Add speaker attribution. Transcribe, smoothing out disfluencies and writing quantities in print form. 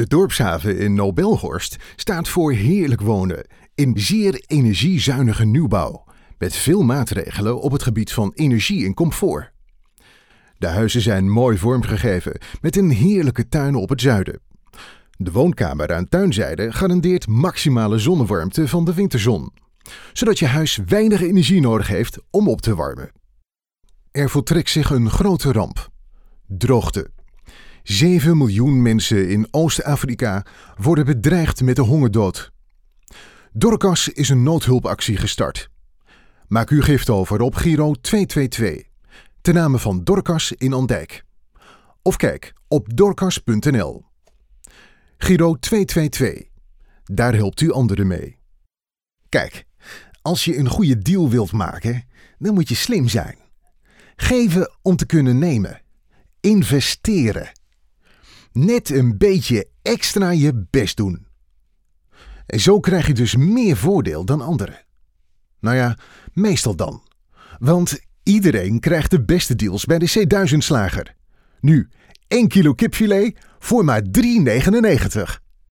Speaker 1: De dorpshaven in Nobelhorst staat voor heerlijk wonen in zeer energiezuinige nieuwbouw, met veel maatregelen op het gebied van energie en comfort. De huizen zijn mooi vormgegeven met een heerlijke tuin op het zuiden. De woonkamer aan tuinzijde garandeert maximale zonnewarmte van de winterzon, zodat je huis weinig energie nodig heeft om op te warmen. Er voltrekt zich een grote ramp: droogte. 7 miljoen mensen in Oost-Afrika worden bedreigd met de hongerdood. Dorcas is een noodhulpactie gestart. Maak uw gift over op Giro 222, ten name van Dorcas in Andijk. Of kijk op dorcas.nl. Giro 222, daar helpt u anderen mee. Kijk, als je een goede deal wilt maken, dan moet je slim zijn. Geven om te kunnen nemen. Investeren. Net een beetje extra je best doen. En zo krijg je dus meer voordeel dan anderen. Nou ja, meestal dan. Want iedereen krijgt de beste deals bij de C1000 Slager. Nu 1 kilo kipfilet voor maar €3,99.